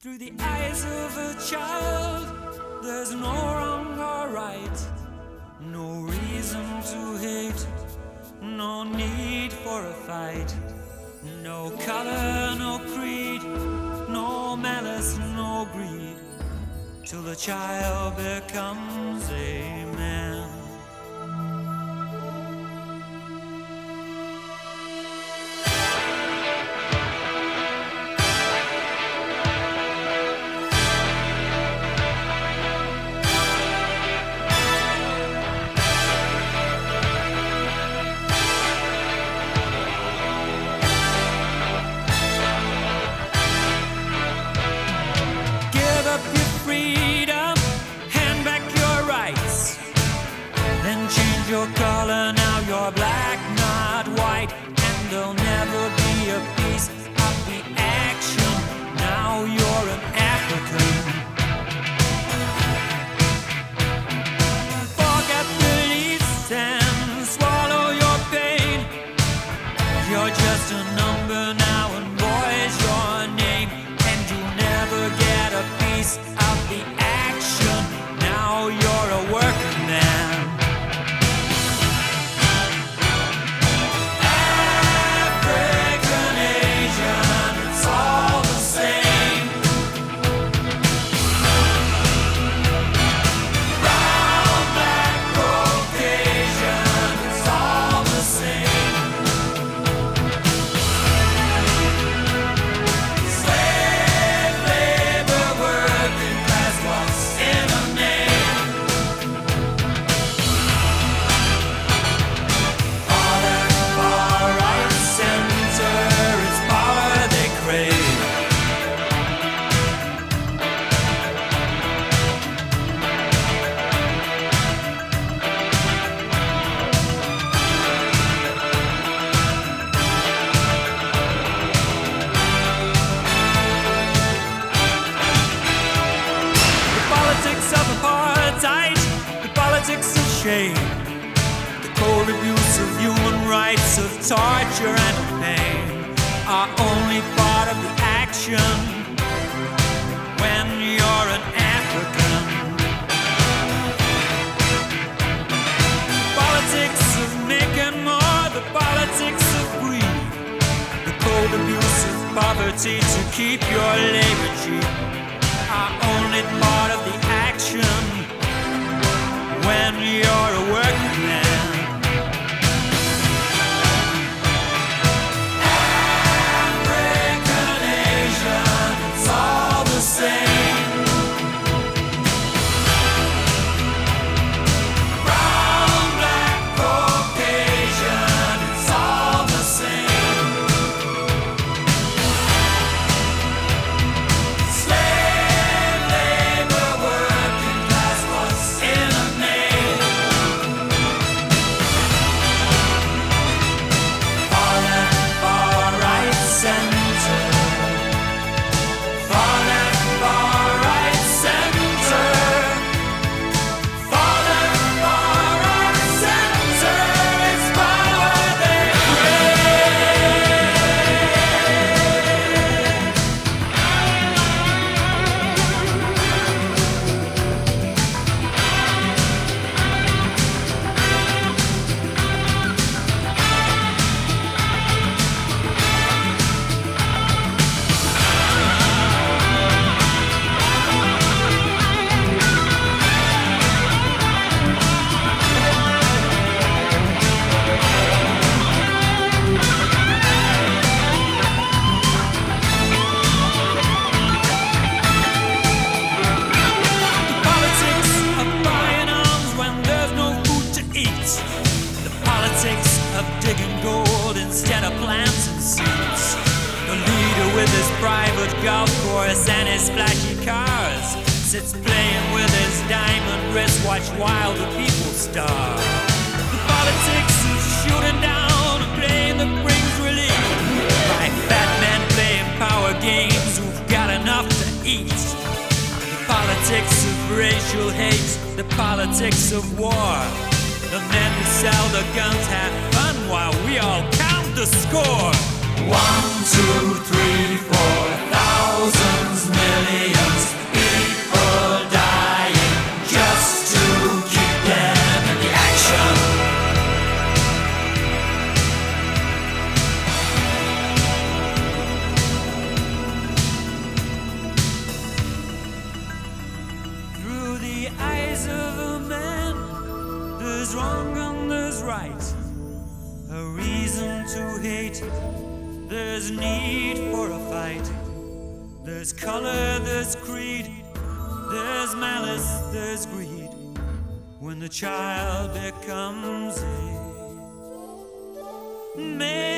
Through the eyes of a child, there's no wrong or right, no reason to hate, no need for a fight, no color, no creed, no malice, no greed, till the child becomes a man. Your color, now you're black, not white, and there'll never be a piece of the action. Now you're an African. Forget beliefs and swallow your pain. You're just a number now, and boy's your name, and you'll never get a piece of the action. Now you're a working man. Shame, the cold abuse of human rights, of torture and of pain are only part of the action when you're an African. Politics of making more, the politics of greed, the cold abuse of poverty to keep your labor cheap are only part of the action when you're a working man. African, Asian, it's all the same. Brown, black, Caucasian, it's all the same. Slave labor, working class, what's in a digging gold instead of plants and seeds. The leader with his private golf course and his flashy cars sits playing with his diamond wristwatch while the people starve. The politics of shooting down a plane that brings relief by fat men playing power games who've got enough to eat. The politics of racial hate, the politics of war. The men who sell the guns have fun while we all count the score. 1, 2, 3, 4, thousands, millions. hate, there's need for a fight. There's color, there's creed, there's malice, there's greed when the child becomes a man.